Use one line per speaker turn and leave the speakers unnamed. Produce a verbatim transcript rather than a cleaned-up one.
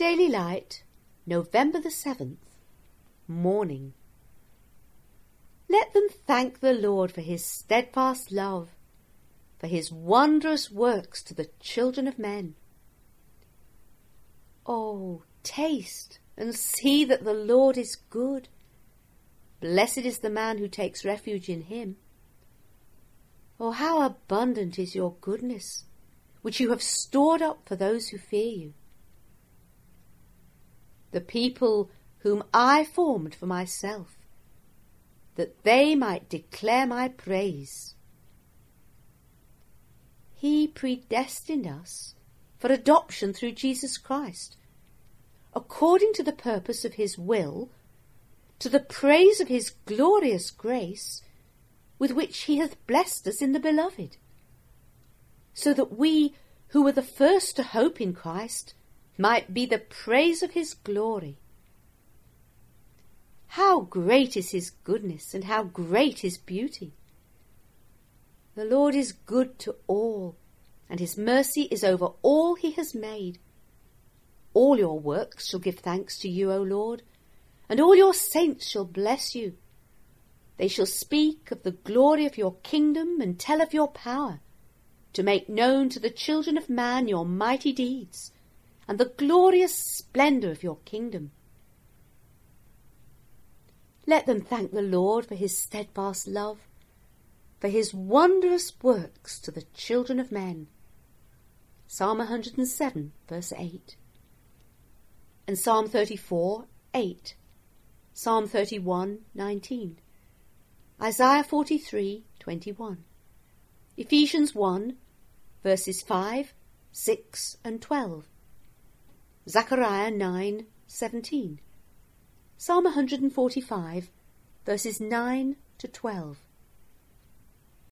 Daily Light, November the seventh, Morning. Let them thank the Lord for his steadfast love, for his wondrous works to the children of men. Oh, taste and see that the Lord is good. Blessed is the man who takes refuge in him. Oh, how abundant is your goodness, which you have stored up for those who fear you. The people whom I formed for myself, that they might declare my praise. He predestined us for adoption through Jesus Christ, according to the purpose of his will, to the praise of his glorious grace, with which he hath blessed us in the Beloved, so that we who were the first to hope in Christ might be the praise of his glory. How great is his goodness, and how great his beauty! The Lord is good to all, and his mercy is over all he has made. All your works shall give thanks to you, O Lord, and all your saints shall bless you. They shall speak of the glory of your kingdom and tell of your power, to make known to the children of man your mighty deeds, and the glorious splendour of your kingdom. Let them thank the Lord for his steadfast love, for his wondrous works to the children of men. Psalm one hundred and seven, verse eight. And Psalm thirty-four, eight. Psalm thirty-one, nineteen. Isaiah forty-three, twenty-one. Ephesians one, verses five, six and twelve. Zechariah nine, seventeen. Psalm one hundred and forty-five, verses nine to twelve.